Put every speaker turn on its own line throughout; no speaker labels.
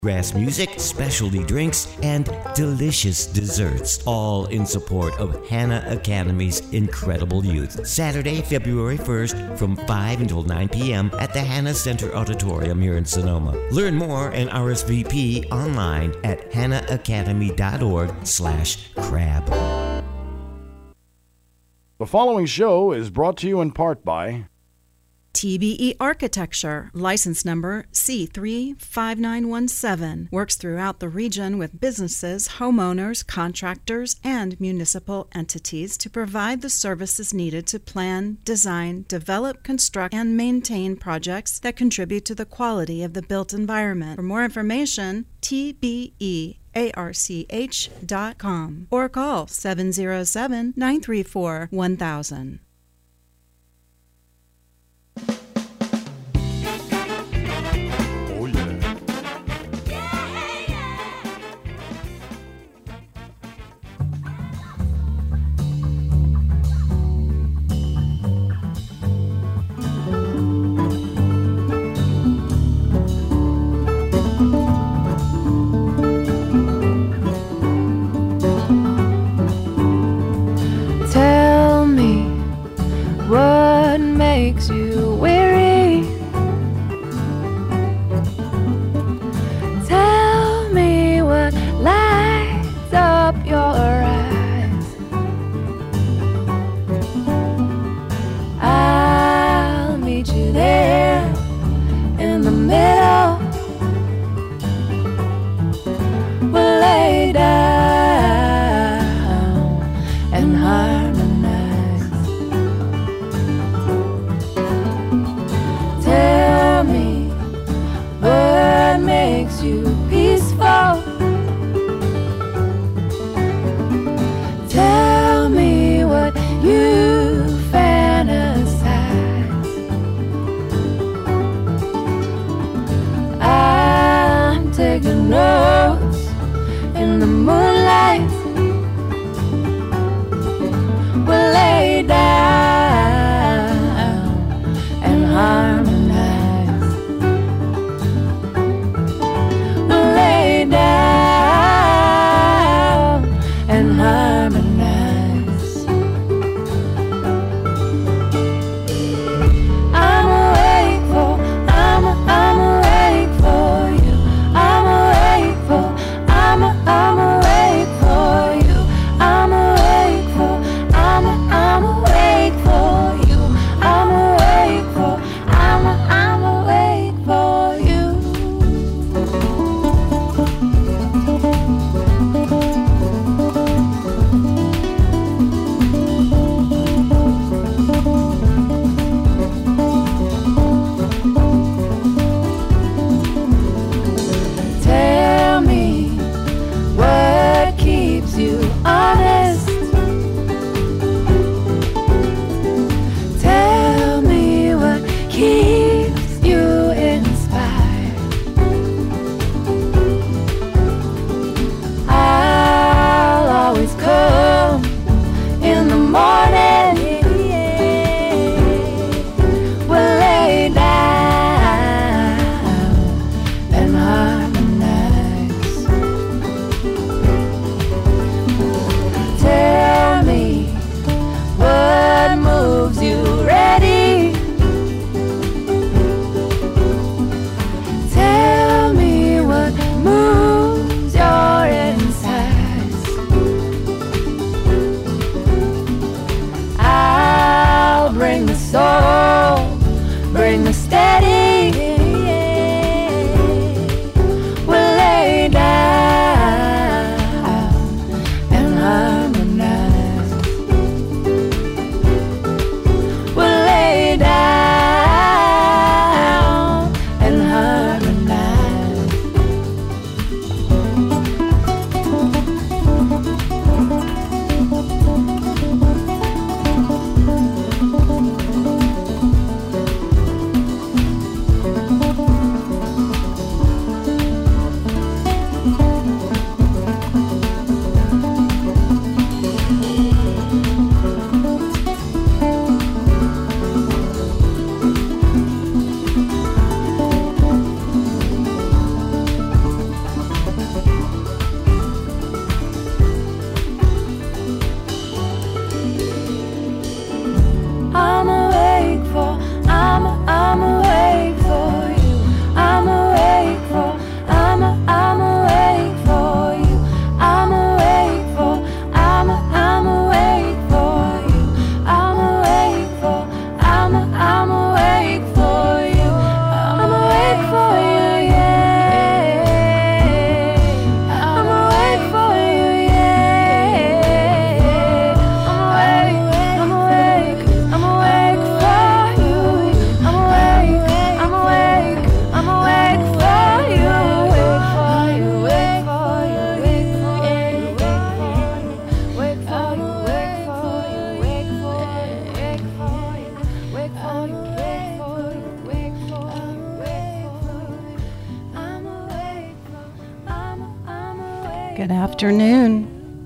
Grass music, specialty drinks, and delicious desserts, all in support of Hannah Academy's incredible youth. Saturday, February 1st from 5 until 9 p.m. at the Hannah Center Auditorium here in Sonoma. Learn more and RSVP online at hannahacademy.org/crab.
The following show is brought to you in part by
TBE Architecture, license number C35917, works throughout the region with businesses, homeowners, contractors, and municipal entities to provide the services needed to plan, design, develop, construct, and maintain projects that contribute to the quality of the built environment. For more information, tbearch.com or call 707-934-1000.
Oh yeah.
Tell me
Good afternoon.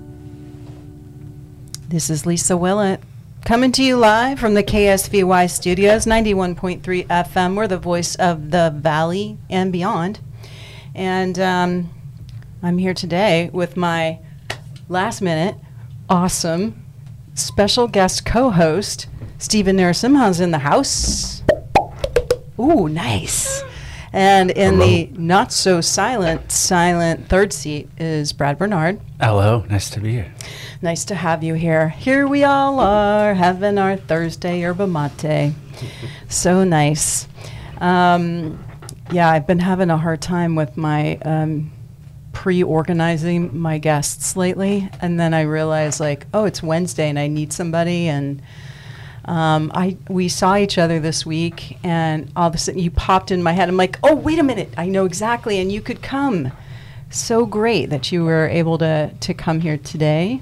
This is Lisa Willett coming to you live from the KSVY studios, 91.3 FM. We're the voice of the Valley and beyond. And I'm here today with my last minute, awesome, special guest co-host, Stephen Narasimha's in the house. Ooh, nice. And in the not-so-silent third seat is Brad Bernard.
Hello, nice to be here.
Nice to have you here. Here we all are, having our Thursday yerba mate. So nice. Yeah, I've been having a hard time with my pre-organizing my guests lately. And then I realized, like, oh, it's Wednesday and I need somebody. And we saw each other this week, and all of a sudden you popped in my head. I'm like, oh, wait a minute, I know exactly, and you could come. So great that you were able to come here today.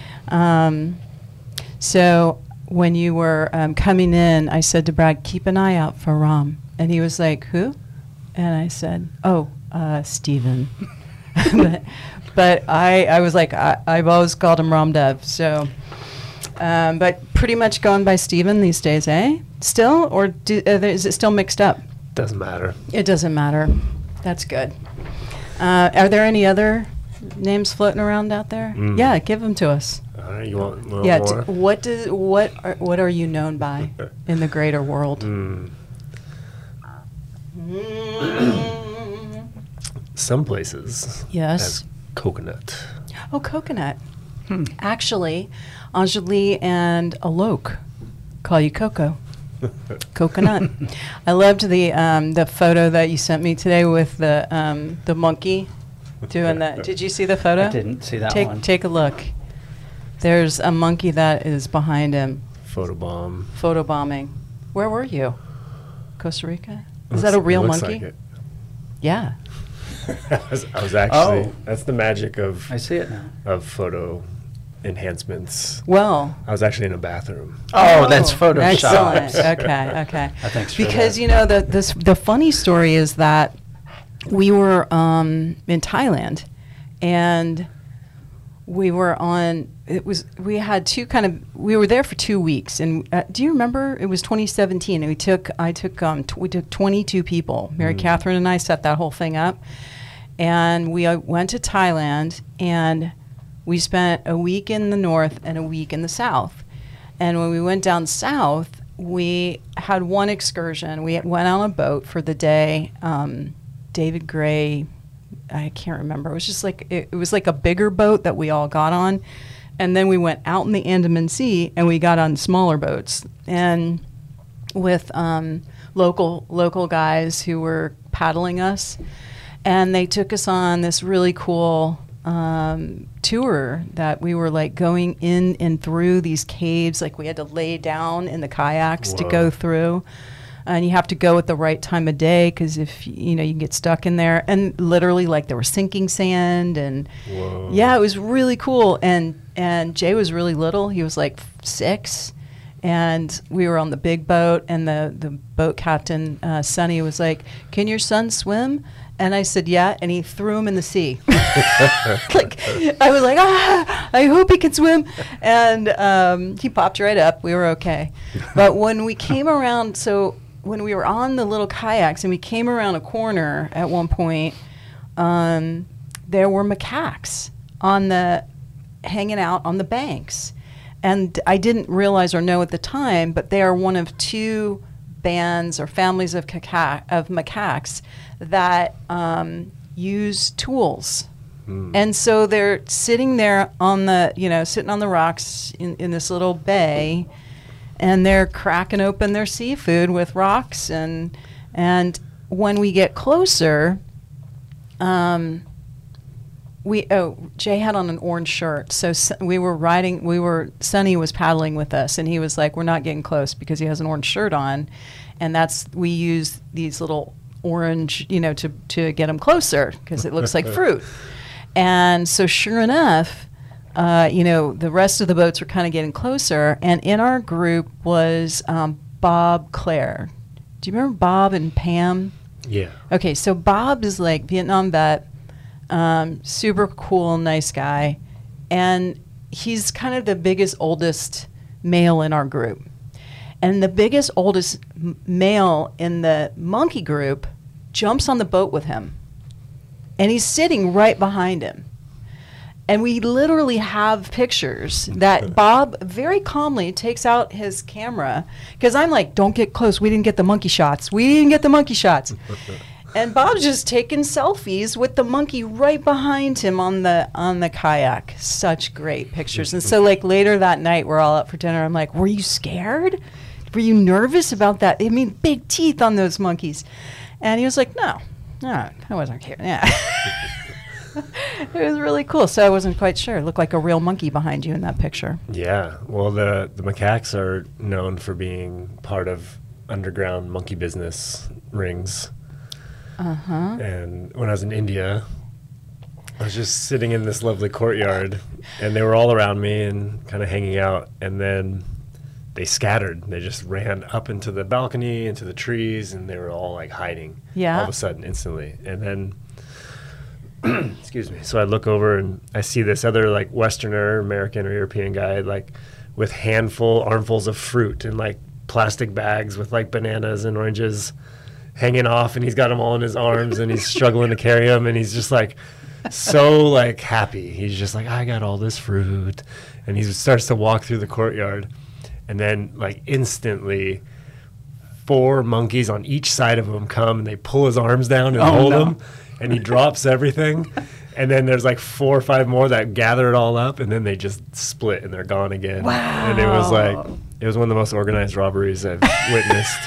So when you were coming in, I said to Brad, keep an eye out for Ram. And he was like, who? And I said, oh, Stephen. but I was like, I've always called him Ram Dev, so... but pretty much going by Stephen these days, eh? Still? Or is it still mixed up?
Doesn't matter.
It doesn't matter. That's good. Are there any other names floating around out there? Yeah, give them to us.
All right, you want more?
Yeah, what are you known by in the greater world?
Some places.
Yes.
As coconut.
Oh, coconut. Actually, Anjali and Alok call you Coco. Coconut. I loved the photo that you sent me today with the monkey doing that. Did you see the photo?
I didn't see that one.
Take a look. There's a monkey that is behind him. Photobombing. Where were you? Costa Rica? Is that a real monkey?
Like it.
Yeah.
I was actually. That's the magic of.
I see it now.
Of photo enhancements.
Well,
I was actually in a bathroom.
Oh, that's Photoshop.
Excellent. Okay.
Thanks for
because
that.
you know the funny story is that we were in Thailand, and we were on. We had we were there for 2 weeks, and do you remember? It was 2017, and we took 22 people. Mary Catherine and I set that whole thing up, and we went to Thailand, and we spent a week in the north and a week in the south. And when we went down south, we had one excursion. We went on a boat for the day. David Gray, I can't remember. It was just like it was like a bigger boat that we all got on. And then we went out in the Andaman Sea and we got on smaller boats. And with local guys who were paddling us. And they took us on this really cool tour that we were like going in and through these caves. Like we had to lay down in the kayaks to go through. And you have to go at the right time of day because if you can get stuck in there. And literally, like there was sinking sand, and yeah, it was really cool. And Jay was really little; he was like 6, and we were on the big boat. And the boat captain, Sonny, was like, "Can your son swim?" And I said, "Yeah," and he threw him in the sea. Like I was like, I hope he can swim. And he popped right up. We were okay. But when we came around, when we were on the little kayaks and we came around a corner at one point, there were macaques hanging out on the banks. And I didn't realize or know at the time, but they are one of 2 bands or families of macaques that use tools. And so they're sitting there sitting on the rocks in this little bay, and they're cracking open their seafood with rocks. And when we get closer, Jay had on an orange shirt. So Sonny was paddling with us, and he was like, we're not getting close because he has an orange shirt on. And we use these little orange, to get him closer because it looks like fruit. And so sure enough, the rest of the boats were kind of getting closer. And in our group was Bob Clare. Do you remember Bob and Pam?
Yeah.
Okay, so Bob is like Vietnam vet.
Super cool, nice guy. And he's kind of the biggest, oldest male in our group. And the biggest, oldest male in the monkey group jumps on the boat with him. And he's sitting right behind him. And we literally have pictures that Bob very calmly takes out his camera. Because I'm like, don't get close. We didn't get the monkey shots. And Bob's just taking selfies with the monkey right behind him on the kayak. Such great pictures. And so like later that night, we're all out for dinner. I'm like, were you scared? Were you nervous about that? I mean, big teeth on those monkeys. And he was like, no, I wasn't scared. Yeah. It was really cool. So I wasn't quite sure. It looked like a real monkey behind you in that picture.
Yeah. Well, the macaques are known for being part of underground monkey business rings. Uh-huh. And when I was in India, I was just sitting in this lovely courtyard, and they were all around me and kind of hanging out. And then they scattered. They just ran up into the balcony, into the trees, and they were all like hiding.
Yeah.
All of a sudden, instantly. And then, excuse me. So I look over and I see this other like Westerner, American or European guy like with armfuls of fruit and like plastic bags with like bananas and oranges hanging off, and he's got them all in his arms, and he's struggling to carry them, and he's just like so like happy. He's just like, I got all this fruit, and he starts to walk through the courtyard, and then like instantly 4 monkeys on each side of him come, and they pull his arms down and hold him, and he drops everything. And then there's like 4 or 5 more that gather it all up, and then they just split and they're gone again.
Wow.
And it was one of the most organized robberies I've witnessed.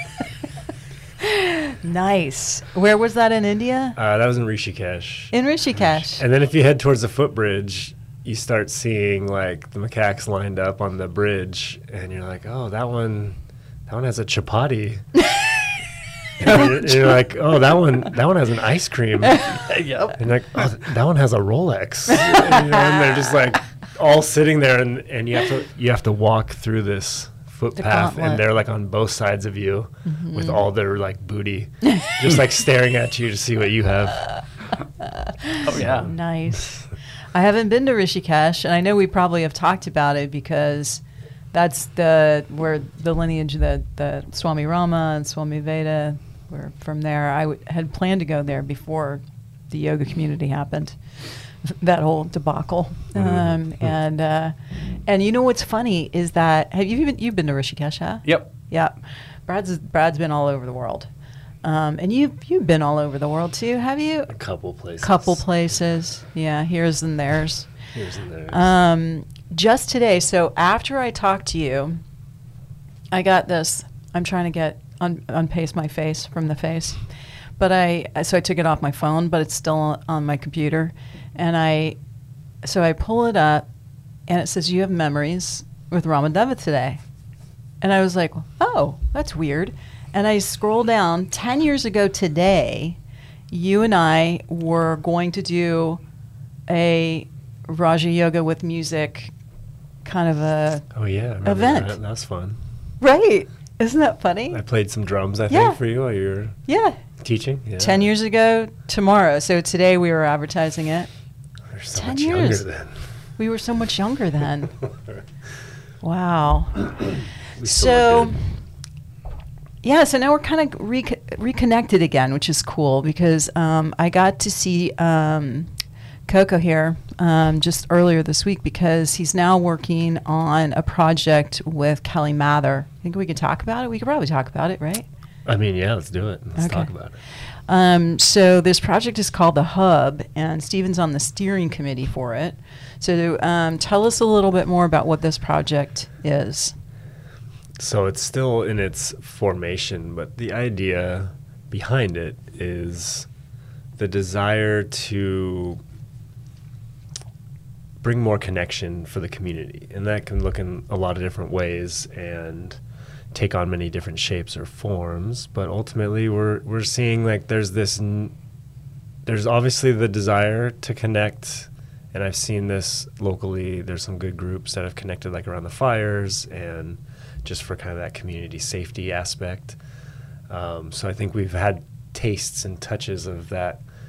Nice. Where was that in India?
That was in Rishikesh.
In Rishikesh.
And then if you head towards the footbridge, you start seeing like the macaques lined up on the bridge, and you're like, oh, that one has a chapati. And you're like, oh, that one has an ice cream.
Yep.
And like, oh, that one has a Rolex. And they're just like all sitting there, and you have to walk through this footpath, and they're like on both sides of you with all their like booty, just like staring at you to see what you have.
Oh yeah.
Nice. I haven't been to Rishikesh, and I know we probably have talked about it because that's where the lineage, the Swami Rama and Swami Veda were from there. I had planned to go there before the yoga community happened, that whole debacle. And you know what's funny is that you've been to Rishikesh, huh?
Yep.
Yeah. Brad's been all over the world. And you've been all over the world too, have you?
A couple places.
Yeah, here's and there's.
Here's and there's.
Just today, so after I talked to you, I got this. I'm trying to unpaste my face from the face. But so I took it off my phone, but it's still on my computer. And I pull it up, and it says, you have memories with Ramadeva today. And I was like, oh, that's weird. And I scroll down. 10 years ago today, you and I were going to do a Raja Yoga with music kind of a event.
That was fun.
Right. Isn't that funny?
I played some drums, I think, for you while you were teaching. Yeah.
10 years ago tomorrow. So today we were advertising it.
We're so much younger then.
We were so much younger then. Wow.
So
now we're kind of reconnected again, which is cool because I got to see Coco here just earlier this week because he's now working on a project with Kelly Mather. Think we could talk about it? We could probably talk about it, right?
I mean, yeah, let's do it. Let's talk about it.
So this project is called The Hub, and Stephen's on the steering committee for it. So tell us a little bit more about what this project is.
So it's still in its formation, but the idea behind it is the desire to bring more connection for the community. And that can look in a lot of different ways and take on many different shapes or forms. But ultimately, we're seeing like there's obviously the desire to connect. And I've seen this locally. There's some good groups that have connected like around the fires and just for kind of that community safety aspect. So I think we've had tastes and touches of that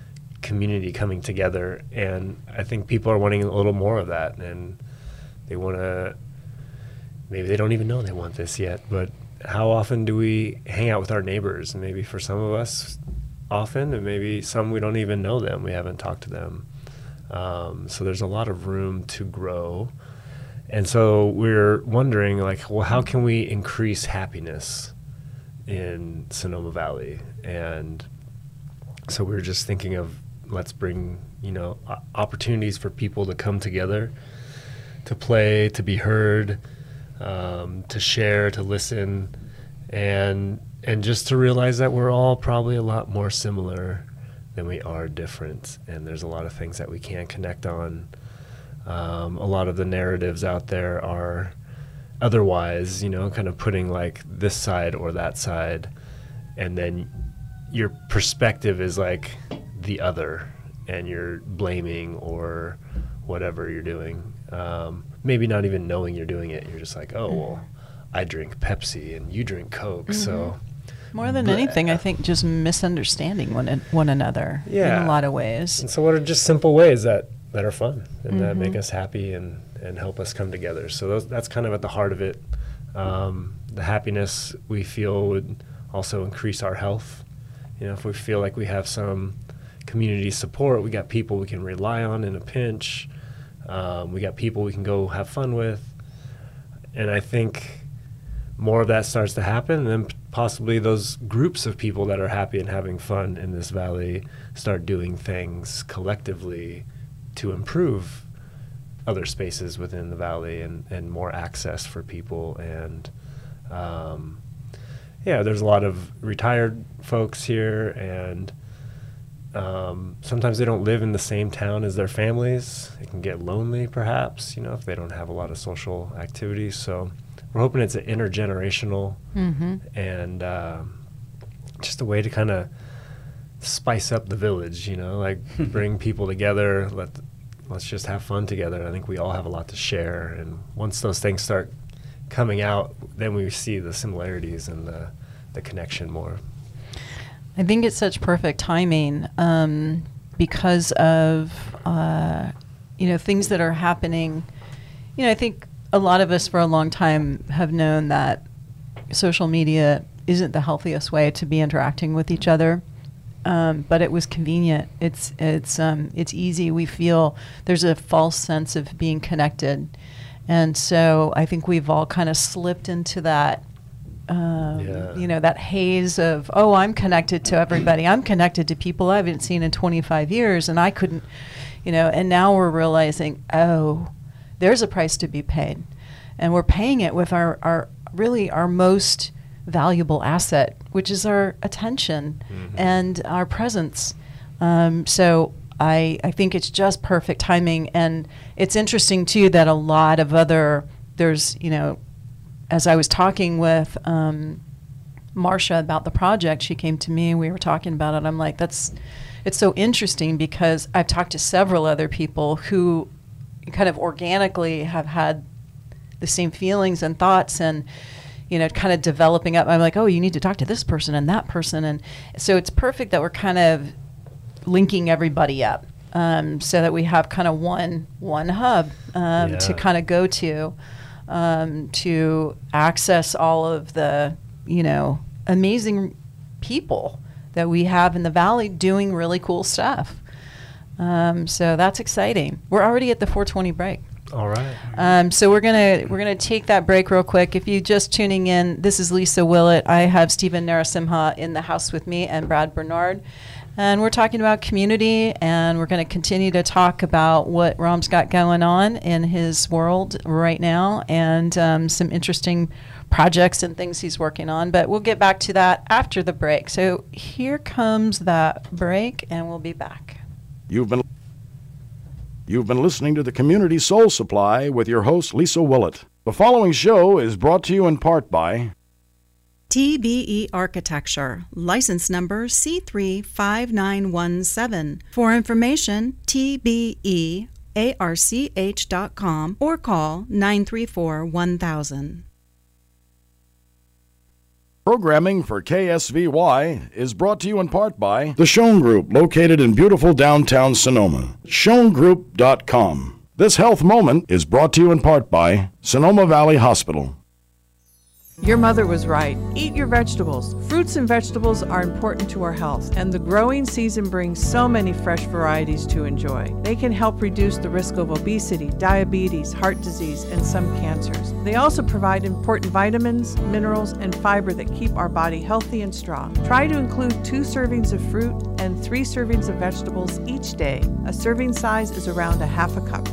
community coming together, and I think people are wanting a little more of that, and they want to, maybe they don't even know they want this yet, but how often do we hang out with our neighbors? And maybe for some of us often, and maybe some we don't even know them, we haven't talked to them. So there's a lot of room to grow. And so we're wondering, like, well, how can we increase happiness in Sonoma Valley? And so we're just thinking of, let's bring, opportunities for people to come together, to play, to be heard, to share, to listen, and just to realize that we're all probably a lot more similar than we are different. And there's a lot of things that we can connect on. A lot of the narratives out there are otherwise, kind of putting like this side or that side, and then your perspective is like the other, and you're blaming or whatever you're doing. Maybe not even knowing you're doing it. You're just like, oh, well, I drink Pepsi and you drink Coke, so...
More than anything, I think just misunderstanding one another in a lot of ways.
And so what are just simple ways that are fun and that make us happy and help us come together? So that's kind of at the heart of it. The happiness we feel would also increase our health. If we feel like we have some community support, we got people we can rely on in a pinch, we got people we can go have fun with. And I think more of that starts to happen, and then possibly those groups of people that are happy and having fun in this valley start doing things collectively to improve other spaces within the valley and more access for people. And there's a lot of retired folks here, and sometimes they don't live in the same town as their families. It can get lonely, perhaps, if they don't have a lot of social activities. So we're hoping it's an intergenerational and just a way to kind of spice up the village, like bring people together. Let's just have fun together. I think we all have a lot to share. And once those things start coming out, then we see the similarities and the connection more.
I think it's such perfect timing because of, things that are happening. I think a lot of us for a long time have known that social media isn't the healthiest way to be interacting with each other. But it was convenient. It's easy. We feel there's a false sense of being connected. And so I think we've all kind of slipped into that, that haze of, oh, I'm connected to everybody. I'm connected to people I haven't seen in 25 years, and I couldn't, and now we're realizing, oh, there's a price to be paid. And we're paying it with our most valuable asset, which is our attention and our presence. So I think it's just perfect timing. And it's interesting, too, that a lot of there's, as I was talking with Marcia about the project, she came to me, we were talking about it. I'm like, it's so interesting because I've talked to several other people who kind of organically have had the same feelings and thoughts and, kind of developing up. I'm like, oh, you need to talk to this person and that person. And so it's perfect that we're kind of linking everybody up so that we have kind of one hub to kind of go to access all of the, amazing people that we have in the valley doing really cool stuff. So that's exciting. We're already at the 4:20 break.
All right.
So we're gonna take that break real quick. If you're just tuning in, this is Lisa Willett. I have Stephen Narasimha in the house with me and Brad Bernard, and we're talking about community. And we're going to continue to talk about what Ram's got going on in his world right now, and some interesting projects and things he's working on. But we'll get back to that after the break. So here comes that break, and we'll be back.
You've been listening to the Community Soul Supply with your host, Lisa Willett. The following show is brought to you in part by
TBE Architecture, license number C35917. For information, tbearch.com or call 934-1000.
Programming for KSVY is brought to you in part by the Schoen Group, located in beautiful downtown Sonoma. SchoenGroup.com. This health moment is brought to you in part by Sonoma Valley Hospital.
Your mother was right. Eat your vegetables. Fruits and vegetables are important to our health, and the growing season brings so many fresh varieties to enjoy. They can help reduce the risk of obesity, diabetes, heart disease, and some cancers. They also provide important vitamins, minerals, and fiber that keep our body healthy and strong. Try to include 2 servings of fruit and 3 servings of vegetables each day. A serving size is around a half a cup.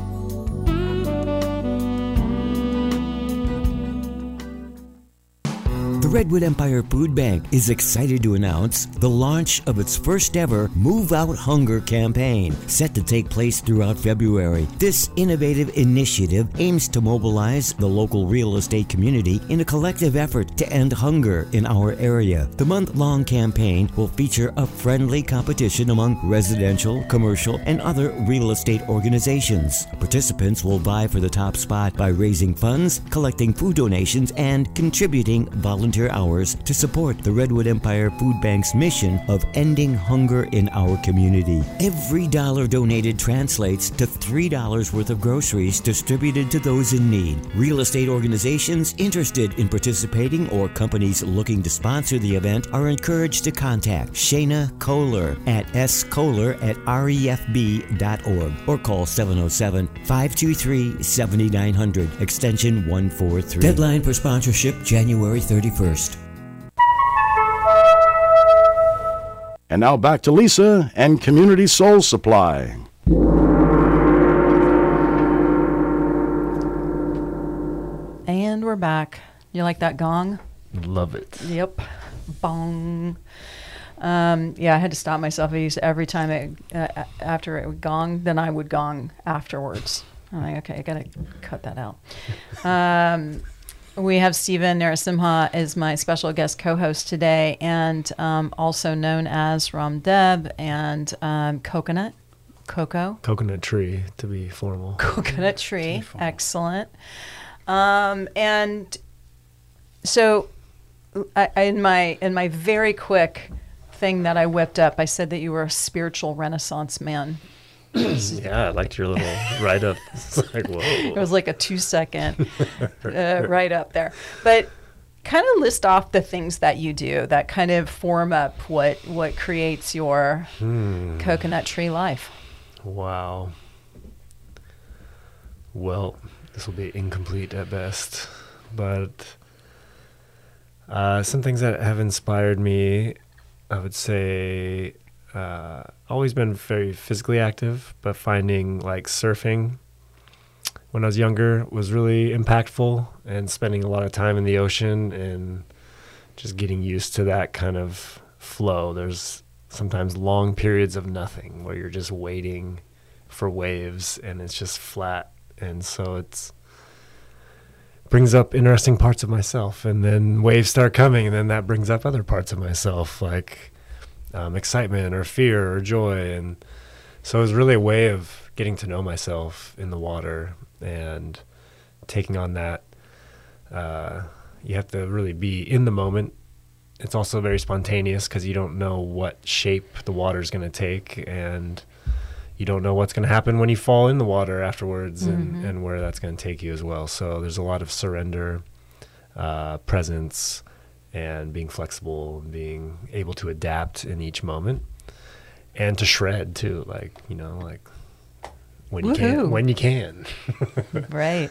The Redwood Empire Food Bank is excited to announce the launch of its first ever Move Out Hunger campaign, set to take place throughout February. This innovative initiative aims to mobilize the local real estate community in a collective effort to end hunger in our area. The month-long campaign will feature a friendly competition among residential, commercial, and other real estate organizations. Participants will vie for the top spot by raising funds, collecting food donations, and contributing volunteer hours to support the Redwood Empire Food Bank's mission of ending hunger in our community. Every dollar donated translates to $3 worth of groceries distributed to those in need. Real estate organizations interested in participating or companies looking to sponsor the event are encouraged to contact Shayna Kohler at skohler@refb.org or call 707-523-7900, extension 143. Deadline for sponsorship January 31st.
And now back to Lisa and Community Soul Supply.
And we're back. You like that gong?
Love it.
Yep. Bong. Yeah, I had to stop myself. I used every time after it would gong, then I would gong afterwards. I'm like, okay, I got to cut that out. We have Stephen Narasimha as my special guest co-host today, and also known as Ramdev and
Coconut Tree, to be formal.
Coconut Tree, excellent. And so, in my very quick thing that I whipped up, I said that you were a spiritual Renaissance man.
Yeah, I liked your little write-up. It's like, whoa.
It was like a 2-second write-up there. But kind of list off the things that you do that kind of form up what creates your coconut tree life.
Wow. Well, this will be incomplete at best. But some things that have inspired me, I would say... always been very physically active, but finding like surfing when I was younger was really impactful, and spending a lot of time in the ocean and just getting used to that kind of flow. There's sometimes long periods of nothing where you're just waiting for waves and it's just flat. And so it's brings up interesting parts of myself, and then waves start coming, and then that brings up other parts of myself, like excitement or fear or joy. And so it was really a way of getting to know myself in the water and taking on that. You have to really be in the moment. It's also very spontaneous because you don't know what shape the water is going to take, and you don't know what's going to happen when you fall in the water afterwards, and where that's going to take you as well. So there's a lot of surrender, presence, and being flexible and being able to adapt in each moment, and to shred too, like when you can.
Right.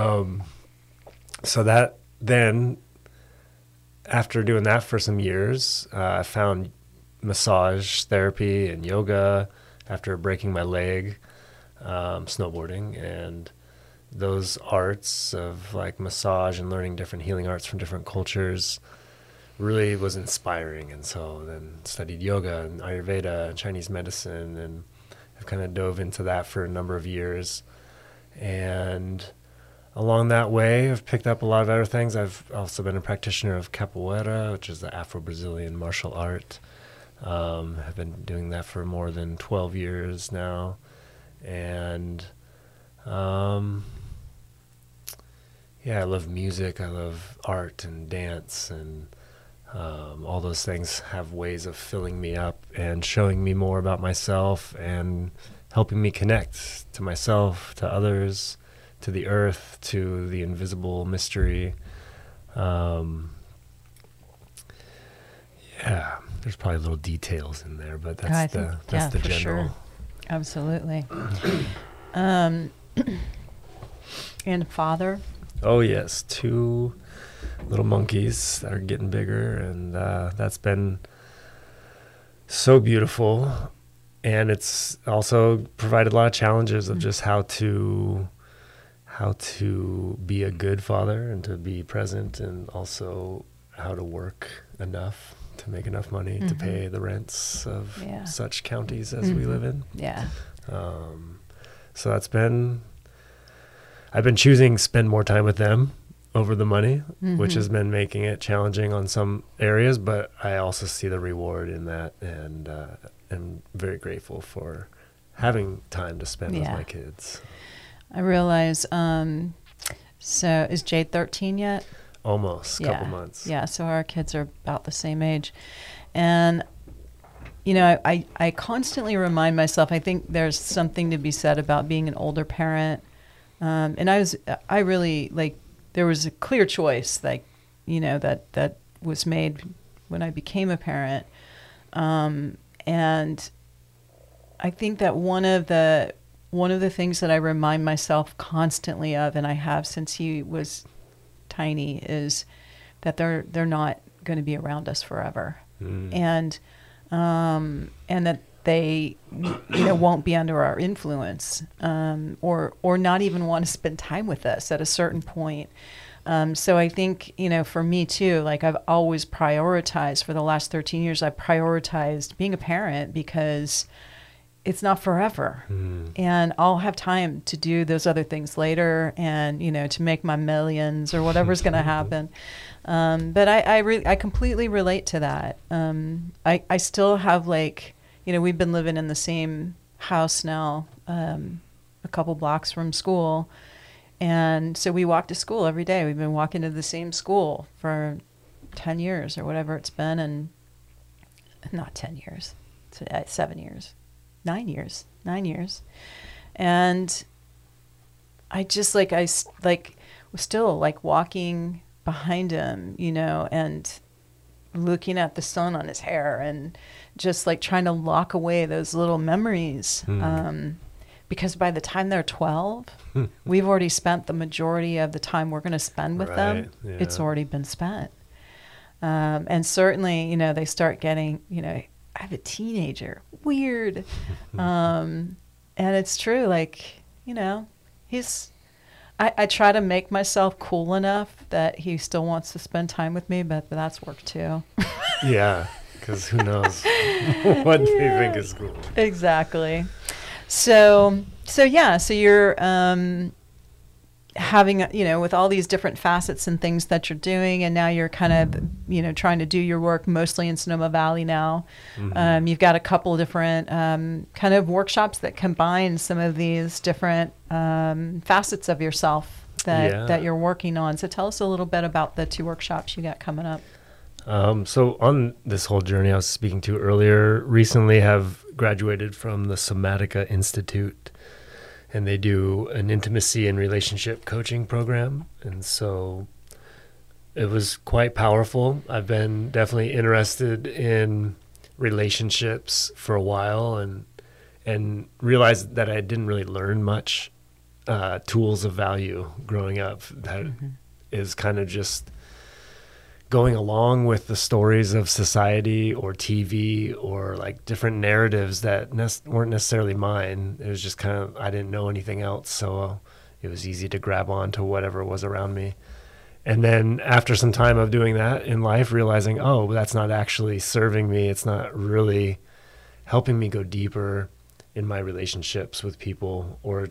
So that then, after doing that for some years, I found massage therapy and yoga after breaking my leg, snowboarding, and those arts of like massage and learning different healing arts from different cultures really was inspiring. And so then studied yoga and Ayurveda and Chinese medicine, and I've kind of dove into that for a number of years. And along that way, I've picked up a lot of other things. I've also been a practitioner of capoeira, which is the Afro-Brazilian martial art. I've been doing that for more than 12 years now. And yeah, I love music. I love art and dance, and All those things have ways of filling me up and showing me more about myself and helping me connect to myself, to others, to the earth, to the invisible mystery. Yeah, there's probably little details in there, but that's the
for
general.
Sure. Absolutely. And father?
Oh yes, 2 little monkeys that are getting bigger, and that's been so beautiful. And it's also provided a lot of challenges of just how to be a good father and to be present, and also how to work enough to make enough money to pay the rents of such counties as we live in.
Yeah.
So I've been choosing to spend more time with them over the money, which has been making it challenging on some areas, but I also see the reward in that, and I'm very grateful for having time to spend with my kids.
I realize, so is Jade 13 yet?
Almost, couple months.
Yeah, so our kids are about the same age. And, you know, I constantly remind myself, I think there's something to be said about being an older parent. And I really, like, there was a clear choice, like, you know, that was made when I became a parent. And I think that one of the things that I remind myself constantly of, and I have since he was tiny, is that they're not going to be around us forever, and that they, you know, won't be under our influence, or not even want to spend time with us at a certain point. So I think, you know, for me too, like I've always prioritized for the last 13 years, I prioritized being a parent because it's not forever. And I'll have time to do those other things later, and, you know, to make my millions or whatever's going to happen. But I completely relate to that. I still have, like, you know, we've been living in the same house now, a couple blocks from school. And so we walk to school every day. We've been walking to the same school for 10 years or whatever it's been. And not 10 years, 7 years. 9 years. And I just was still like walking behind him, you know, and looking at the sun on his hair and just like trying to lock away those little memories. Because by the time they're 12, we've already spent the majority of the time we're going to spend with them. Yeah. It's already been spent. And certainly, you know, they start getting, you know, I have a teenager. Weird. And it's true. Like, you know, I try to make myself cool enough that he still wants to spend time with me, but that's work too.
Yeah, because who knows what they think is cool.
Exactly. So you're having, you know, with all these different facets and things that you're doing, and now you're kind of, you know, trying to do your work mostly in Sonoma Valley now. You've got a couple of different kind of workshops that combine some of these different facets of yourself that you're working on. So tell us a little bit about the 2 workshops you got coming up.
So on this whole journey I was speaking to earlier, recently have graduated from the Somatica Institute, and they do an intimacy and relationship coaching program. And so it was quite powerful. I've been definitely interested in relationships for a while, and realized that I didn't really learn much tools of value growing up. That is kind of just going along with the stories of society or TV or like different narratives that weren't necessarily mine. It was just kind of, I didn't know anything else, so it was easy to grab on to whatever was around me. And then after some time of doing that in life, realizing, oh, that's not actually serving me. It's not really helping me go deeper in my relationships with people, or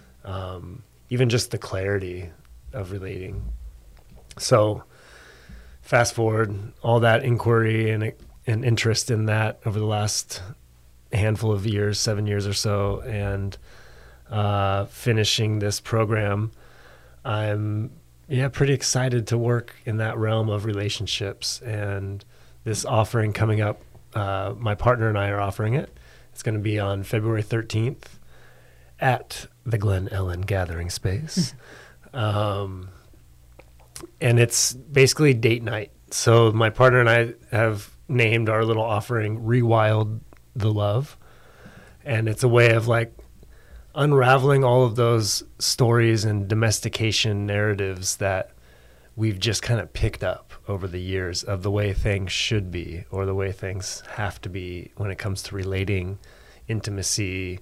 even just the clarity of relating. So fast forward all that inquiry and interest in that over the last handful of years, 7 years or so, and finishing this program, I'm Yeah, pretty excited to work in that realm of relationships. And this offering coming up, my partner and I are offering it. It's going to be on February 13th at the Glen Ellen Gathering Space. And it's basically date night. So my partner and I have named our little offering Rewild the Love. And it's a way of like unraveling all of those stories and domestication narratives that we've just kind of picked up over the years of the way things should be or the way things have to be when it comes to relating, intimacy.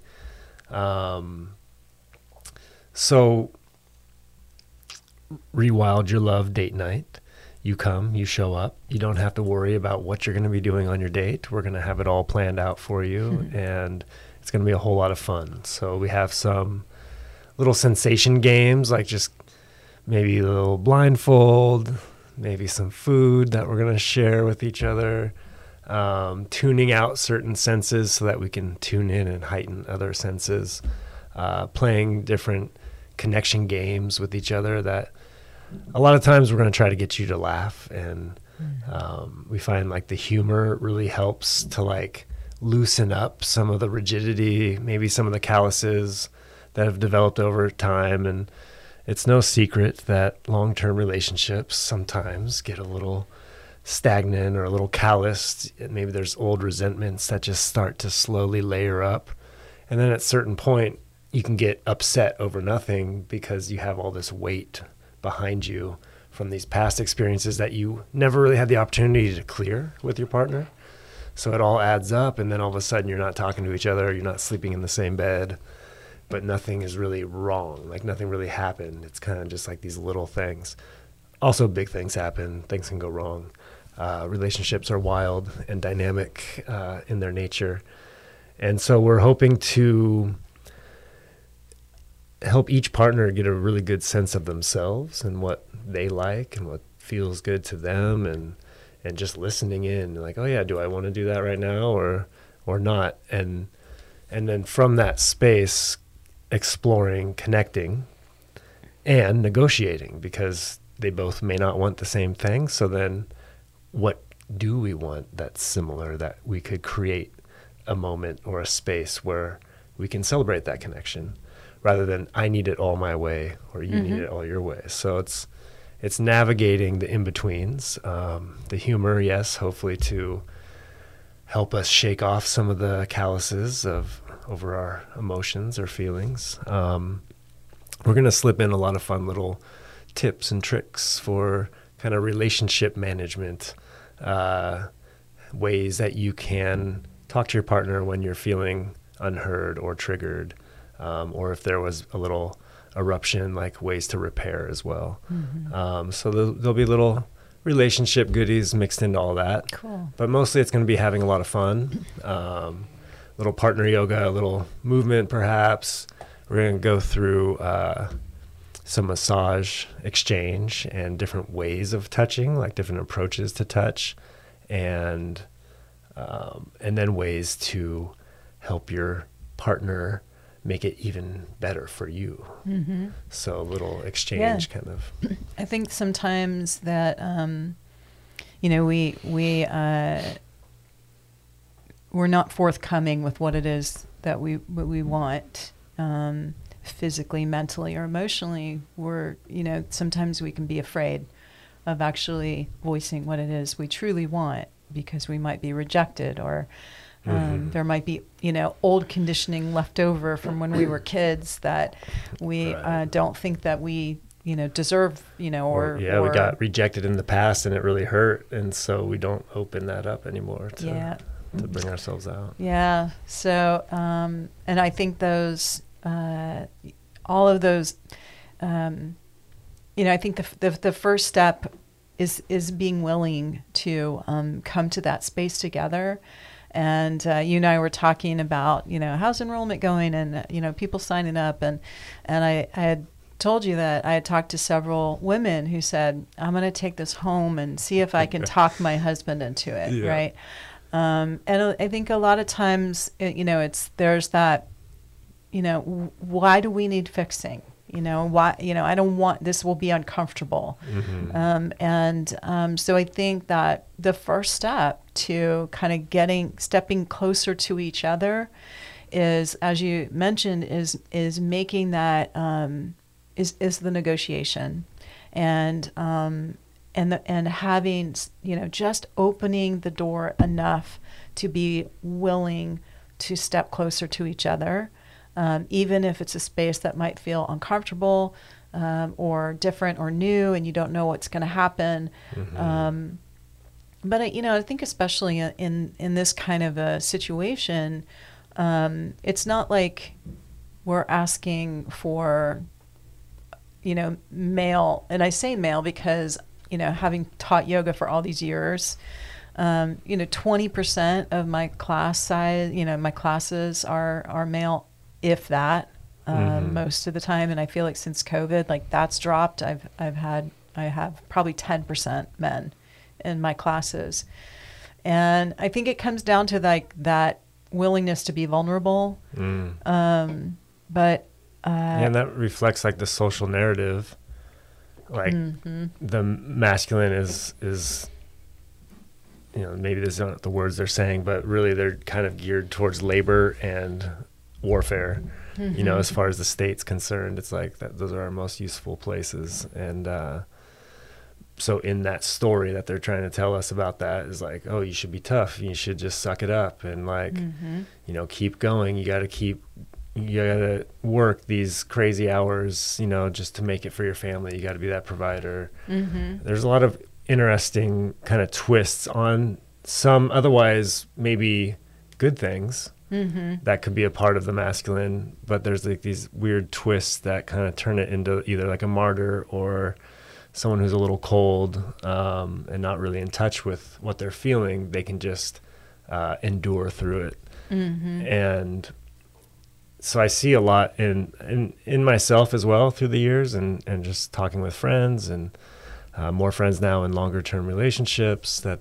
So Rewild Your Love date night. You come, you show up. You don't have to worry about what you're going to be doing on your date. We're going to have it all planned out for you, and it's going to be a whole lot of fun. So we have some little sensation games, like just maybe a little blindfold, maybe some food that we're going to share with each other, tuning out certain senses so that we can tune in and heighten other senses, playing different connection games with each other that a lot of times we're going to try to get you to laugh. And we find like the humor really helps to like loosen up some of the rigidity, maybe some of the calluses that have developed over time. And it's no secret that long-term relationships sometimes get a little stagnant or a little calloused. Maybe there's old resentments that just start to slowly layer up. And then at a certain point, you can get upset over nothing because you have all this weight behind you from these past experiences that you never really had the opportunity to clear with your partner. So it all adds up, and then all of a sudden you're not talking to each other, you're not sleeping in the same bed, but nothing is really wrong. Like nothing really happened. It's kind of just like these little things. Also big things happen, things can go wrong. Relationships are wild and dynamic in their nature. And so we're hoping to help each partner get a really good sense of themselves and what they like and what feels good to them, and just listening in, like, oh yeah, do I want to do that right now or not? And then from that space, exploring, connecting, and negotiating, because they both may not want the same thing. So then what do we want that's similar, that we could create a moment or a space where we can celebrate that connection, rather than I need it all my way or you need it all your way. So it's navigating the in-betweens, the humor, yes, hopefully to help us shake off some of the calluses over our emotions or feelings. We're going to slip in a lot of fun little tips and tricks for kind of relationship management, ways that you can talk to your partner when you're feeling unheard or triggered, or if there was a little eruption, like ways to repair as well. So there'll be little relationship goodies mixed into all that.
Cool.
But mostly it's going to be having a lot of fun. Little partner yoga, a little movement perhaps. We're going to go through some massage exchange and different ways of touching, like different approaches to touch, and then ways to help your partner make it even better for you. So a little exchange kind of.
I think sometimes that, we're not forthcoming with what it is that we want, physically, mentally, or emotionally. Sometimes we can be afraid of actually voicing what it is we truly want, because we might be rejected, or there might be, old conditioning left over from when we were kids that we don't think that we, deserve, or
we got rejected in the past and it really hurt. And so we don't open that up anymore to bring ourselves out.
Yeah. So, and I think those, all of those, I think the first step is being willing to come to that space together. And you and I were talking about, how's enrollment going, and people signing up, and I had told you that I had talked to several women who said, I'm going to take this home and see if I can talk my husband into it, right? And I think a lot of times, there's that, why do we need fixing? Why, I don't want, this will be uncomfortable. So I think that the first step to kind of stepping closer to each other is, as you mentioned, is making that, is the negotiation, and having, just opening the door enough to be willing to step closer to each other. Even if it's a space that might feel uncomfortable or different or new, and you don't know what's going to happen. But I think especially in this kind of a situation, it's not like we're asking for, male, and I say male because, having taught yoga for all these years, 20% of my class size, my classes are male, if that, most of the time. And I feel like since COVID, like that's dropped. I have probably 10% men in my classes. And I think it comes down to like that willingness to be vulnerable. And that reflects like the social narrative. Like the masculine is maybe these aren't the words they're saying, but really they're kind of geared towards labor and warfare. As far as the state's concerned, it's like that those are our most useful places. And so in that story that they're trying to tell us about, that is like, oh, you should be tough, you should just suck it up and like keep going, you got to work these crazy hours, just to make it for your family, you got to be that provider. There's a lot of interesting kind of twists on some otherwise maybe good things that could be a part of the masculine, but there's like these weird twists that kind of turn it into either like a martyr or someone who's a little cold and not really in touch with what they're feeling. They can just endure through it. And so I see a lot in myself as well through the years, and just talking with friends and more friends now in longer term relationships, that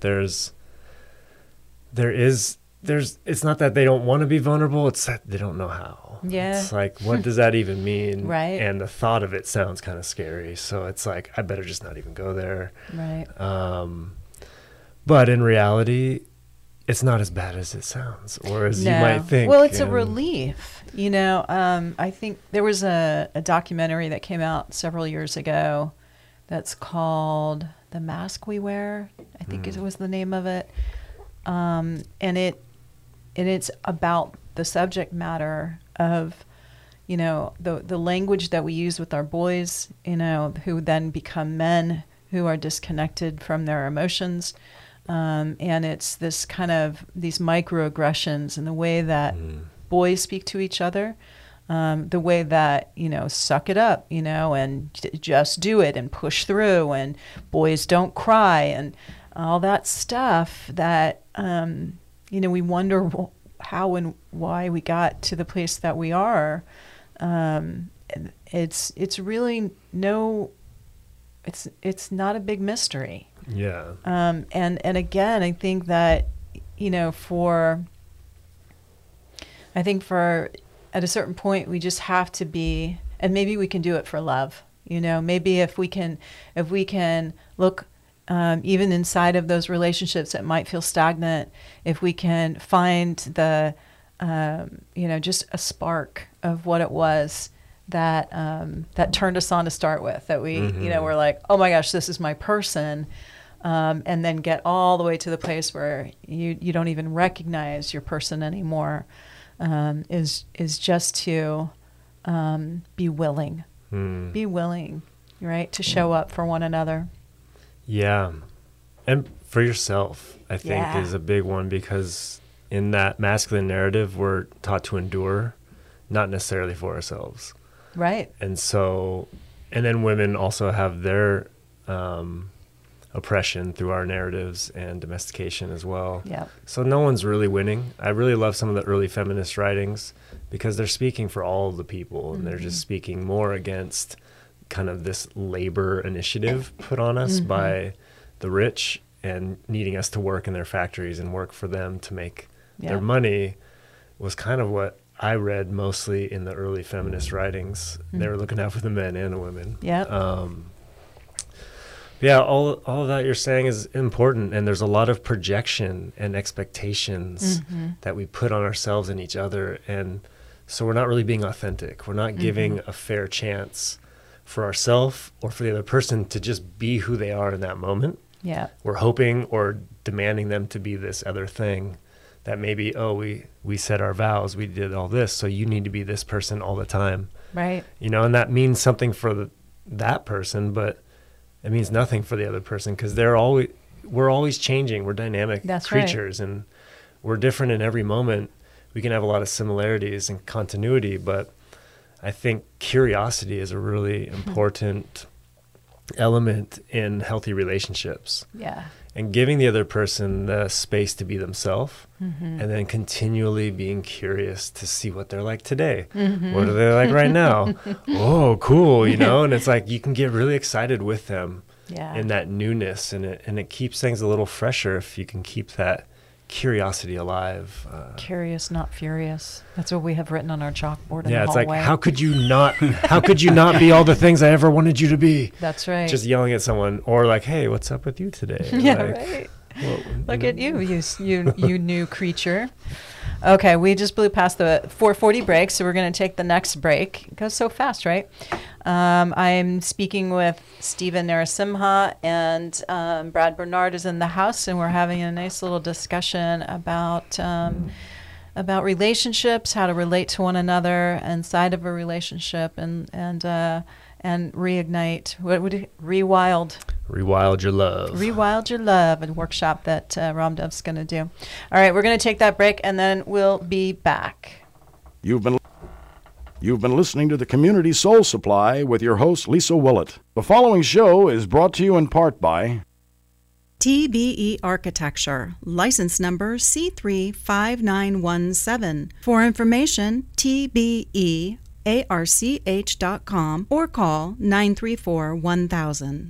it's not that they don't want to be vulnerable, it's that they don't know how. Yeah.
It's like, what does that even mean?
Right.
And the thought of it sounds kind of scary. So it's like, I better just not even go there.
Right.
But in reality, it's not as bad as it sounds, or as you might think.
Well, it's a relief. I think there was a documentary that came out several years ago that's called The Mask We Wear, I think it was the name of it. And it's about the subject matter of, the language that we use with our boys, who then become men who are disconnected from their emotions. And it's this kind of these microaggressions and the way that boys speak to each other, the way that, suck it up, and just do it and push through, and boys don't cry, and all that stuff that, we wonder how and why we got to the place that we are. It's really it's not a big mystery.
Yeah.
And again, I think that, for at a certain point, we just have to be, and maybe we can do it for love, maybe if we can look, even inside of those relationships that might feel stagnant, if we can find the, just a spark of what it was that turned us on to start with, that we, we're like, oh my gosh, this is my person. And then get all the way to the place where you don't even recognize your person anymore, is just to be willing, right, to show up for one another.
Yeah, and for yourself, I think is a big one, because in that masculine narrative, we're taught to endure, not necessarily for ourselves.
Right.
And so, and then women also have their oppression through our narratives and domestication as well.
Yeah.
So no one's really winning. I really love some of the early feminist writings, because they're speaking for all the people, and they're just speaking more against kind of this labor initiative put on us by the rich, and needing us to work in their factories and work for them to make their money, was kind of what I read mostly in the early feminist writings. They were looking out for the men and the women.
Yeah.
Yeah, all of that you're saying is important, and there's a lot of projection and expectations that we put on ourselves and each other, and so we're not really being authentic. We're not giving a fair chance for ourselves or for the other person to just be who they are in that moment.
Yeah.
We're hoping or demanding them to be this other thing that maybe, we said our vows, we did all this, so you need to be this person all the time.
Right.
You know, and that means something for that person, but it means nothing for the other person, because we're always changing. We're dynamic creatures, and we're different in every moment. We can have a lot of similarities and continuity, but I think curiosity is a really important element in healthy relationships.
Yeah.
And giving the other person the space to be themselves, and then continually being curious to see what they're like today. What are they like right now? Oh, cool, you know? And it's like you can get really excited with them in that newness, and it keeps things a little fresher if you can keep that curiosity alive.
Curious, not furious. That's what we have written on our chalkboard in the
Yeah, it's
hallway.
like, how could you not be all the things I ever wanted you to be?
That's right.
Just yelling at someone, or like, hey, what's up with you today?
Yeah,
Like,
right.
well,
Look at you new creature. Okay, we just blew past the 4:40 break, so we're going to take the next break. It goes so fast, right? I'm speaking with Stephen Narasimha, and Brad Bernard is in the house, and we're having a nice little discussion about relationships, how to relate to one another inside of a relationship, and reignite.
Rewild your love.
Rewild Your Love, a workshop that Ramdev's going to do. All right, we're going to take that break, and then we'll be back.
You've been listening to the Community Soul Supply with your host, Lisa Willett. The following show is brought to you in part by
TBE Architecture, license number C35917. For information, tbearch.com or call 934-1000.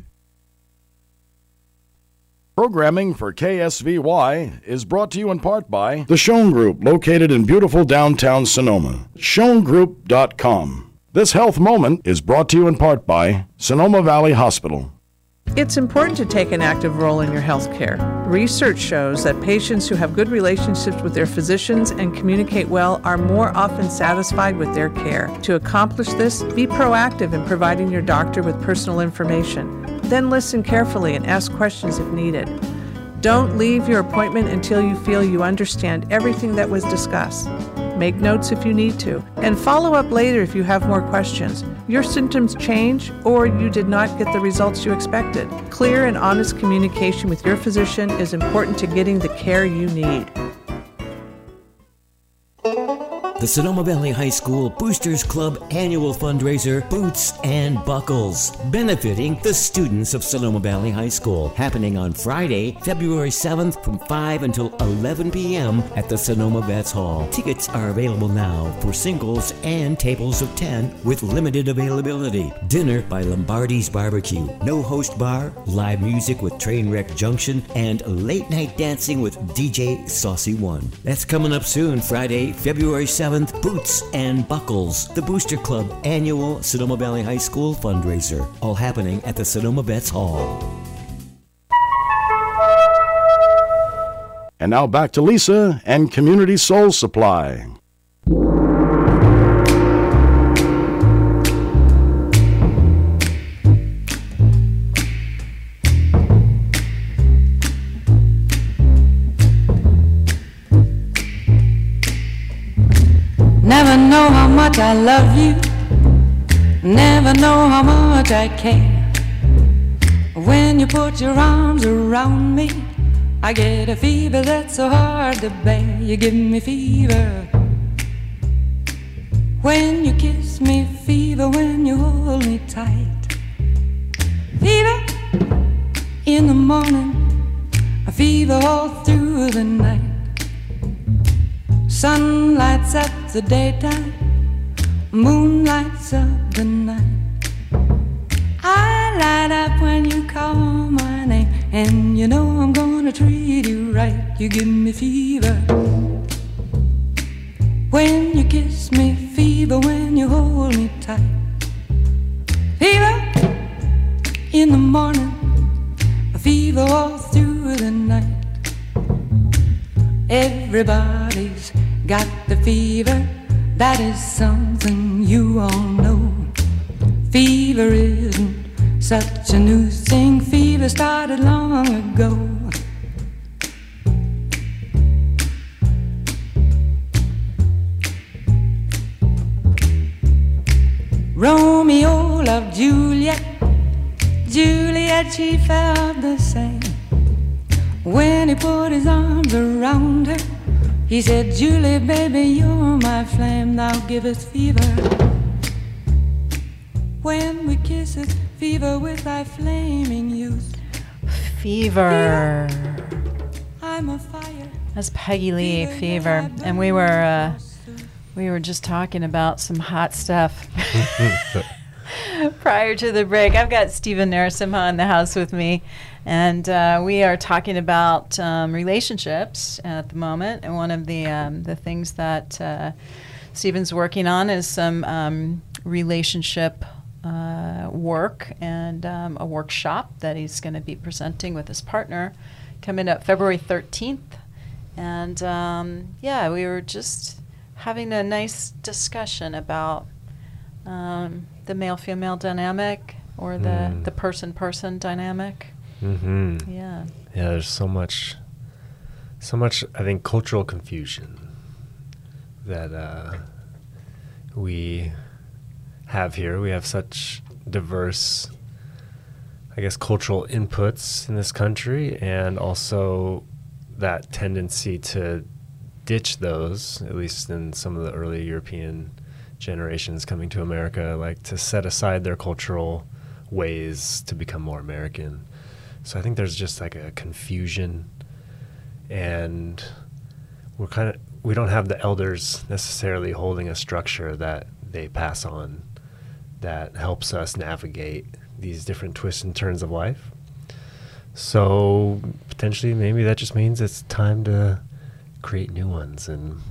Programming for KSVY is brought to you in part by the Schoen Group, located in beautiful downtown Sonoma. SchoenGroup.com. This health moment is brought to you in part by Sonoma Valley Hospital.
It's important to take an active role in your health care. Research shows that patients who have good relationships with their physicians and communicate well are more often satisfied with their care. To accomplish this, be proactive in providing your doctor with personal information. Then listen carefully and ask questions if needed. Don't leave your appointment until you feel you understand everything that was discussed. Make notes if you need to, and follow up later if you have more questions. Your symptoms change, or you did not get the results you expected. Clear and honest communication with your physician is important to getting the care you need.
The Sonoma Valley High School Boosters Club annual fundraiser, Boots and Buckles, benefiting the students of Sonoma Valley High School, happening on Friday, February 7th from 5 until 11 p.m. at the Sonoma Vets Hall. Tickets are available now for singles and tables of 10 with limited availability. Dinner by Lombardi's Barbecue, no host bar, live music with Trainwreck Junction, and late night dancing with DJ Saucy One. That's coming up soon, Friday, February 7th, Boots and Buckles, the Booster Club annual Sonoma Valley High School fundraiser, all happening at the Sonoma Vets Hall.
And now back to Lisa and Community Soul Supply.
Never know how much I love you, never know how much I care. When you put your arms around me, I get a fever that's so hard to bear. You give me fever when you kiss me, fever when you hold me tight. Fever in the morning, a fever all through the night. Sun lights up the daytime, moon lights up the night. I light up when you call my name, and you know I'm gonna treat you right. You give me fever when you kiss me, fever when you hold me tight. Fever in the morning, a fever all through the night. Everybody's got the fever, that is something you all know. Fever isn't such a new thing, fever started long ago. Romeo loved Juliet, Juliet, she felt the same. When he put his arms around her, he said, Julie, baby, you're my flame, thou givest fever. When we kiss it, fever with thy flaming youth.
Fever.
I'm a fire.
That's Peggy Lee, Fever. And we were just talking about some hot stuff prior to the break. I've got Stephen Narasimha in the house with me, and we are talking about relationships at the moment. And one of the things that Stephen's working on is some relationship work and a workshop that he's going to be presenting with his partner coming up February 13th. And we were just having a nice discussion about the male-female dynamic or the person-person dynamic.
Mm-hmm.
Yeah.
Yeah, there's so much, I think, cultural confusion that we have here. We have such diverse, I guess, cultural inputs in this country, and also that tendency to ditch those, at least in some of the early European generations coming to America, like to set aside their cultural ways to become more American. So I think there's just like a confusion, and we don't have the elders necessarily holding a structure that they pass on that helps us navigate these different twists and turns of life. So potentially maybe that just means it's time to create new ones.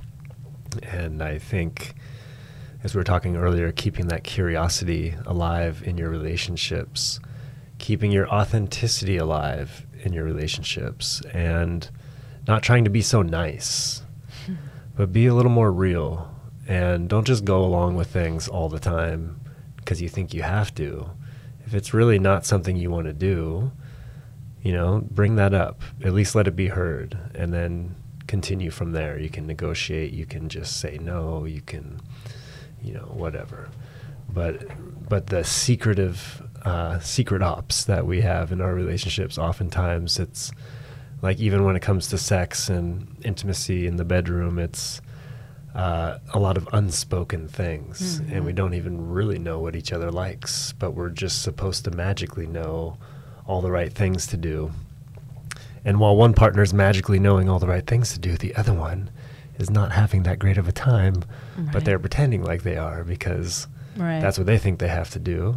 And I think, as we were talking earlier, keeping that curiosity alive in your relationships, keeping your authenticity alive in your relationships, and not trying to be so nice, but be a little more real. And don't just go along with things all the time because you think you have to. If it's really not something you want to do, bring that up. At least let it be heard, and then continue from there. You can negotiate. You can just say no. You can, whatever. But the secret ops that we have in our relationships, oftentimes it's like, even when it comes to sex and intimacy in the bedroom, it's a lot of unspoken things, mm-hmm. and we don't even really know what each other likes, but we're just supposed to magically know all the right things to do. And while one partner's magically knowing all the right things to do, the other one is not having that great of a time, right. But they're pretending like they are because that's what they think they have to do.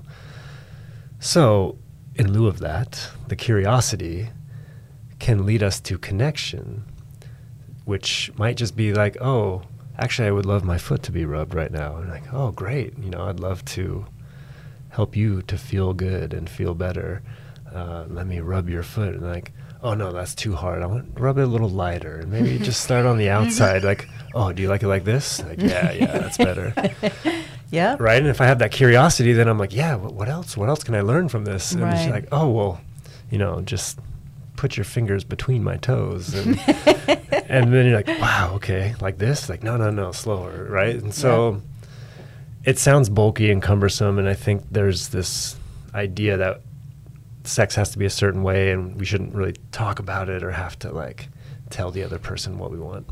So in lieu of that, the curiosity can lead us to connection, which might just be like, oh, actually, I would love my foot to be rubbed right now. And like, oh, great. I'd love to help you to feel good and feel better. Let me rub your foot. And like, oh, no, that's too hard. I want to rub it a little lighter. And maybe just start on the outside. Like, oh, do you like it like this? Like, yeah, that's better.
Yeah.
Right? And if I have that curiosity, then I'm like, yeah, what else? What else can I learn from this? And she's like, oh, well, just put your fingers between my toes. And, and then you're like, wow, okay, like this? Like, no, slower, right? And so it sounds bulky and cumbersome, and I think there's this idea that sex has to be a certain way and we shouldn't really talk about it or have to like tell the other person what we want.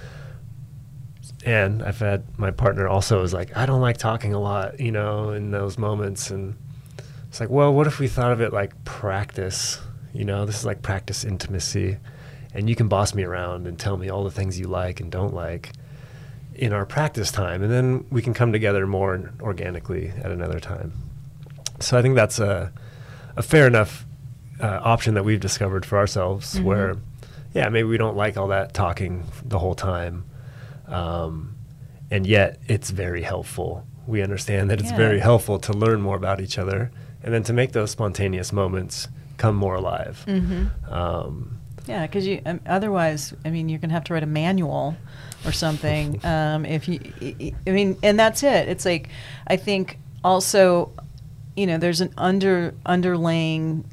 And I've had my partner also is like, I don't like talking a lot, in those moments. And it's like, well, what if we thought of it like practice? This is like practice intimacy, and you can boss me around and tell me all the things you like and don't like in our practice time, and then we can come together more organically at another time. So I think that's a fair enough option that we've discovered for ourselves, mm-hmm. where, maybe we don't like all that talking the whole time, And yet it's very helpful. We understand that it's
Yeah.
very helpful to learn more about each other and then to make those spontaneous moments come more alive.
Yeah, because you otherwise, I mean, you're going to have to write a manual or something. If you, I mean, and that's it. It's like, I think also, you know, there's an underlying,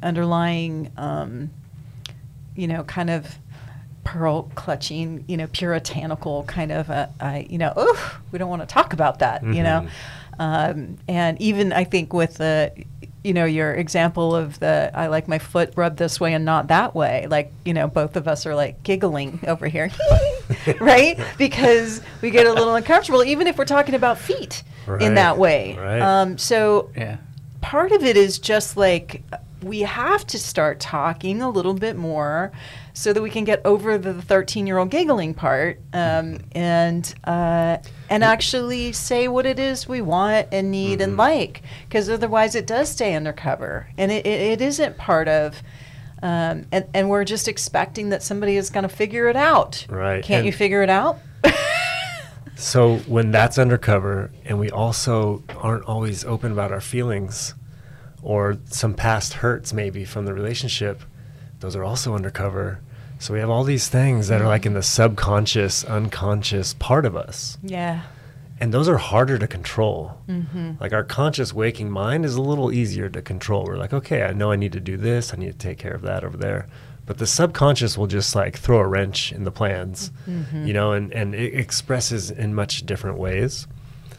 you know, kind of pearl clutching, you know, puritanical kind of, you know, oh, we don't want to talk about that, you know. And even I think with the, you know, your example of the, I like my foot rubbed this way and not that way. Like, you know, both of us are like giggling over here, right? Because we get a little uncomfortable, even if we're talking about feet in that way.
Right.
So
Yeah.
part of it is just like, we have to start talking a little bit more so that we can get over the 13-year-old giggling part, and actually say what it is we want and need and like, because otherwise it does stay undercover and it isn't part of, and we're just expecting that somebody is going to figure it out.
Right.
Can't you figure it out?
So when that's undercover and we also aren't always open about our feelings or some past hurts maybe from the relationship, those are also undercover. So we have all these things that are like in the subconscious, unconscious part of us.
Yeah.
And those are harder to control. Like our conscious waking mind is a little easier to control. We're like, okay, I know I need to do this. I need to take care of that over there. But the subconscious will just like throw a wrench in the plans, you know, and it expresses in much different ways.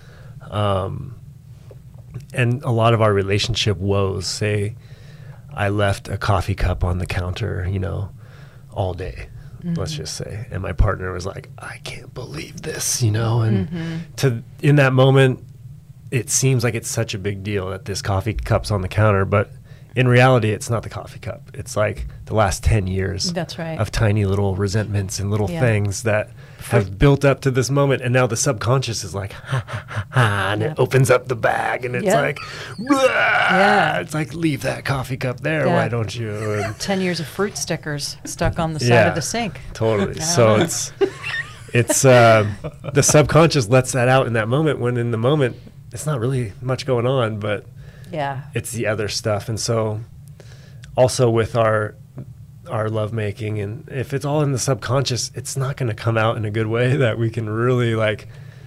And a lot of our relationship woes, say I left a coffee cup on the counter, you know, all day, let's just say. And my partner was like, I can't believe this, you know, and in that moment, it seems like it's such a big deal that this coffee cup's on the counter, but in reality, it's not the coffee cup. It's like the last 10 years
That's right.
of tiny little resentments and little things that have built up to this moment. And now the subconscious is like, ha, ha, ha, ha, and it opens up the bag and it's like, it's like, leave that coffee cup there.
Yeah.
Why don't you? And
10 years of fruit stickers stuck on the side of the sink.
Totally. So it's the subconscious lets that out in that moment, when in the moment, it's not really much going on, but
Yeah.
it's the other stuff. And so also with our lovemaking, and if it's all in the subconscious, it's not going to come out in a good way that we can really like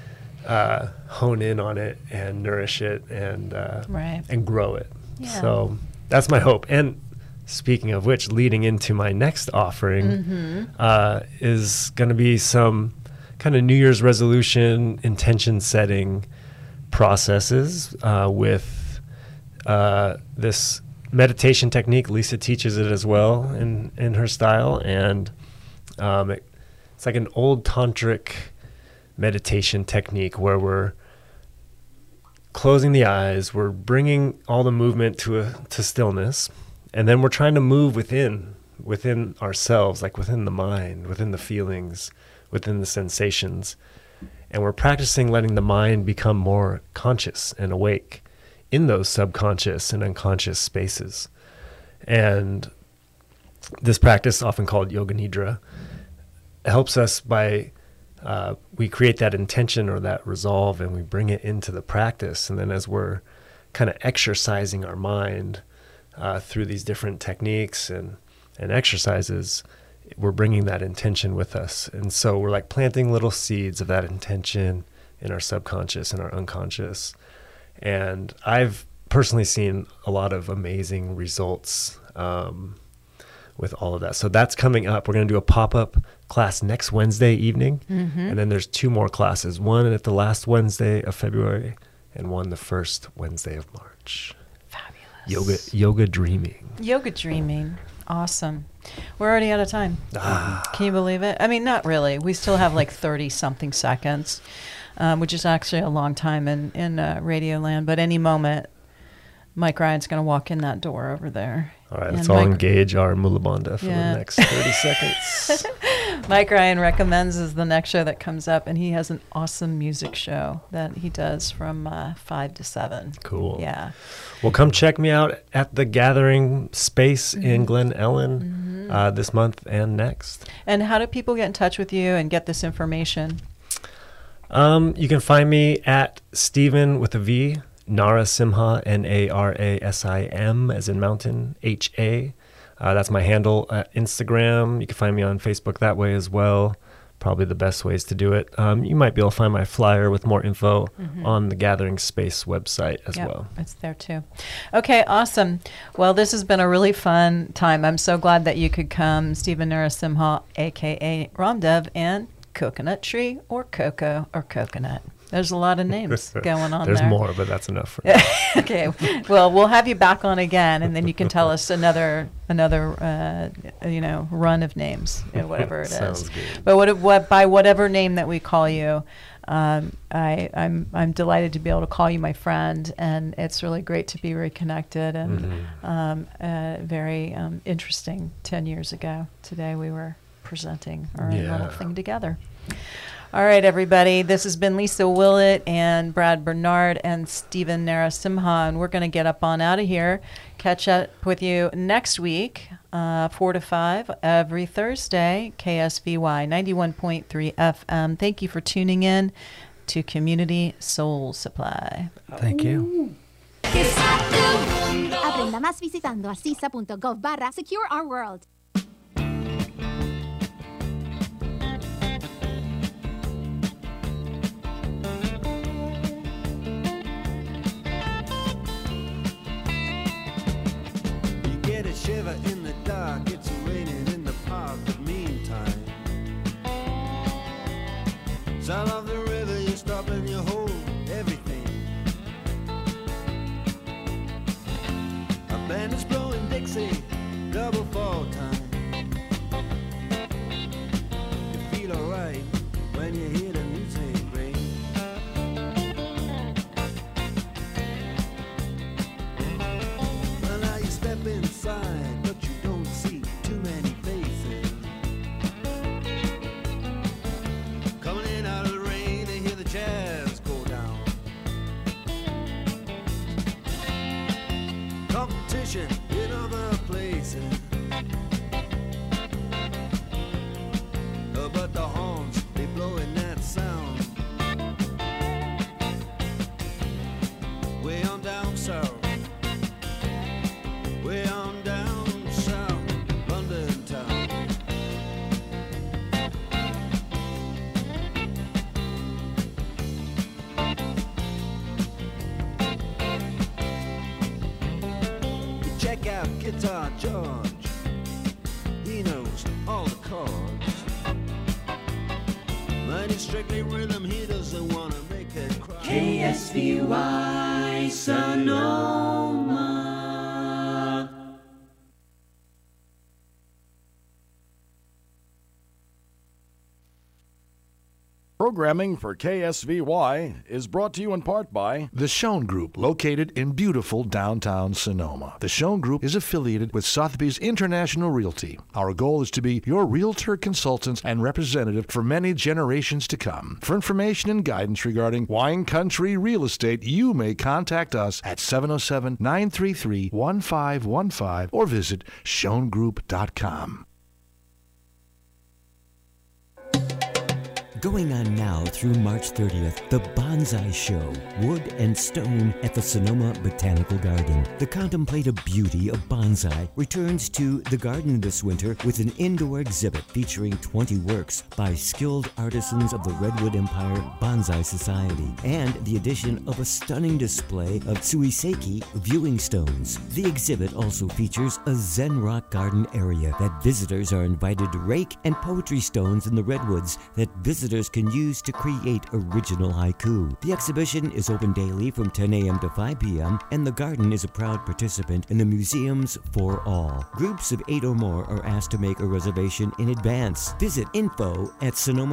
hone in on it and nourish it and and grow it.
Yeah.
So that's my hope. And speaking of which, leading into my next offering is going to be some kind of New Year's resolution intention setting processes with this meditation technique. Lisa teaches it as well in her style, and it's like an old tantric meditation technique where we're closing the eyes, we're bringing all the movement to stillness, and then we're trying to move within ourselves, like within the mind, within the feelings, within the sensations, and we're practicing letting the mind become more conscious and awake in those subconscious and unconscious spaces. And this practice, often called Yoga Nidra, helps us by we create that intention or that resolve and we bring it into the practice. And then as we're kind of exercising our mind through these different techniques and exercises, we're bringing that intention with us. And so we're like planting little seeds of that intention in our subconscious and our unconscious. And I've personally seen a lot of amazing results with all of that. So that's coming up. We're going to do a pop-up class next Wednesday evening. And then there's 2 more classes, one at the last Wednesday of February and one the first Wednesday of March.
Fabulous.
Yoga dreaming.
Yoga dreaming. Awesome. We're already out of time. Can you believe it? I mean, not really. We still have like 30-something seconds. Which is actually a long time in Radio Land. But any moment, Mike Ryan's going to walk in that door over there.
All right, let's all engage our Mula Bandha for the next 30 seconds.
Mike Ryan recommends is the next show that comes up, and he has an awesome music show that he does from 5 to 7.
Cool.
Yeah.
Well, come check me out at the Gathering Space in Glen Ellen this month and next.
And how do people get in touch with you and get this information?
You can find me at Stephen with a V, Narasimha, Narasim, as in mountain, HA. That's my handle at Instagram. You can find me on Facebook that way as well. Probably the best ways to do it. You might be able to find my flyer with more info on the Gathering Space website as well.
It's there too. Okay, awesome. Well, this has been a really fun time. I'm so glad that you could come, Stephen Narasimha, a.k.a. Ramdev, and Coconut Tree or Coco or Coconut. There's a lot of names going on
There's
there.
more, but that's enough for now.
Okay. Well, we'll have you back on again, and then you can tell us another run of names, whatever it is.
Sounds good.
But by whatever name that we call you, I'm delighted to be able to call you my friend, and it's really great to be reconnected and very interesting. 10 years ago today, we were presenting our little thing together. All right, everybody. This has been Lisa Willett and Brad Bernard and Stephen Narasimha, and we're going to get up on out of here. Catch up with you next week, 4 to 5, every Thursday, KSVY 91.3 FM. Thank you for tuning in to Community Soul Supply.
Thank you.
Aprenda más visitando acisa.gov/Secure Our World.
Shiver in the dark, it's raining in the park, but meantime, sound of the river, you stop and you hold everything. A band is blowing Dixie, double fall time. You feel alright when you hear the music ring. Well, now you step inside, but you don't see too many faces. Coming in out of the rain and hear the jazz go down. Competition in other places. But the horns, they blowing that sound. Way on down south. Way on down south, London town. You check out Guitar George. He knows all the chords. But it's strictly rhythm, he doesn't want to make it cry.
KSVY Sonoma.
Programming for KSVY is brought to you in part by
The Schoen Group, located in beautiful downtown Sonoma. The Schoen Group is affiliated with Sotheby's International Realty. Our goal is to be your realtor consultant and representative for many generations to come. For information and guidance regarding wine country real estate, you may contact us at 707-933-1515 or visit schoengroup.com.
Going on now through March 30th, the Bonsai Show, Wood and Stone at the Sonoma Botanical Garden. The contemplative beauty of bonsai returns to the garden this winter with an indoor exhibit featuring 20 works by skilled artisans of the Redwood Empire Bonsai Society and the addition of a stunning display of Tsuiseki viewing stones. The exhibit also features a Zen rock garden area that visitors are invited to rake and poetry stones in the redwoods that visitors can use to create original haiku. The exhibition is open daily from 10 a.m. to 5 p.m. and the garden is a proud participant in the Museums for All. Groups of 8 or more are asked to make a reservation in advance. Visit info@Sonoma